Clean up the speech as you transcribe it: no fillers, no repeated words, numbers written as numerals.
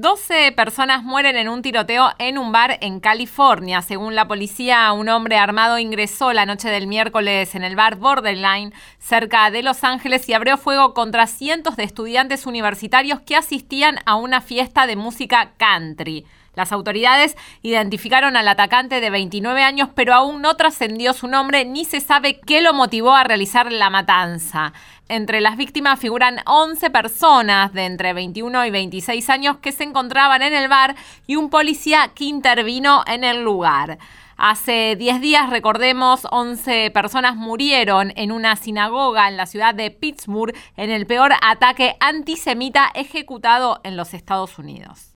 12 personas mueren en un tiroteo en un bar en California. Según la policía, un hombre armado ingresó la noche del miércoles en el bar Borderline, cerca de Los Ángeles, y abrió fuego contra cientos de estudiantes universitarios que asistían a una fiesta de música country. Las autoridades identificaron al atacante de 29 años, pero aún no trascendió su nombre ni se sabe qué lo motivó a realizar la matanza. Entre las víctimas figuran 11 personas de entre 21 y 26 años que se encontraban en el bar y un policía que intervino en el lugar. Hace 10 días, recordemos, 11 personas murieron en una sinagoga en la ciudad de Pittsburgh en el peor ataque antisemita ejecutado en los Estados Unidos.